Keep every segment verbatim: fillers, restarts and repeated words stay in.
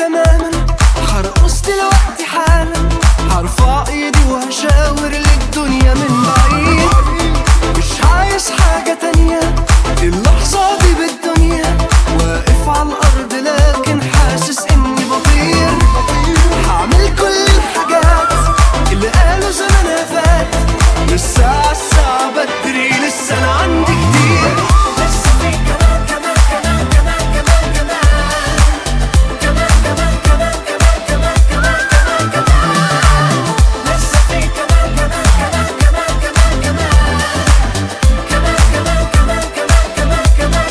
تماما، هرقص دلوقتي حالا، هرفع ايدي وهشاور للدنيا من بعيد. مش عايز حاجة تانية، اللحظة دي بالدنيا، واقف على الأرض لكن حاسس إني بطير. هعمل كل الحاجات اللي قالوا زمانها فات، لسه الساعة بدري، لسه أنا عندي كتير. لسه في كمان كمان كمان كمان كمان كمان كمان كمان كمان كمان كمان كمان كمان لسه في كمان كمان كمان كمان كمان كمان كمان كمان كمان كمان كمان كمان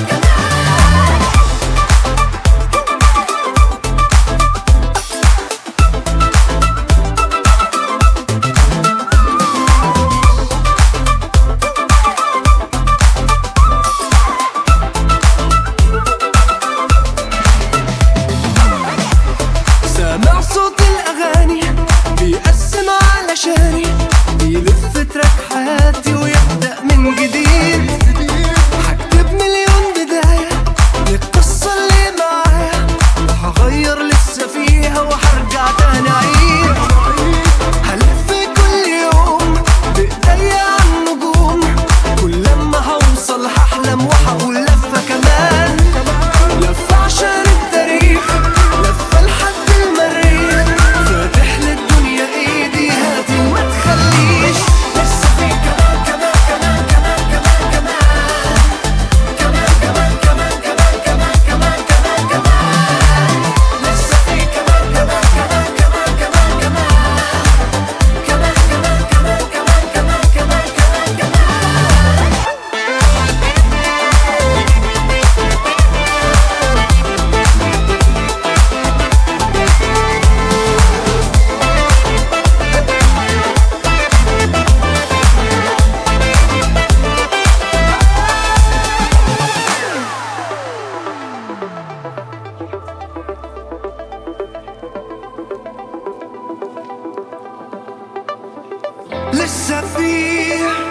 سامع صوت الأغاني بيقسم علشاني، بيلف تراك حياتي ويبدأ من جديد. هكتب مليون بداية للقصة اللي معايا، وهغير لسه فيها وهرجع تاني أعيد. هلف كل يوم بإيديا عالنجوم، كل لما هوصل هحلم وهقول لفة كمان، لفة عشان التاريخ، لفة لحد المريخ، فاتح للدنيا ايدي هاتي وما تخليش. لسه في كمان كمان كمان كمان كمان كمان كمان كمان كمان كمان كمان كمان كمان لسه في كمان كمان كمان كمان كمان كمان كمان كمان كمان كمان كمان كمان كمان لسه في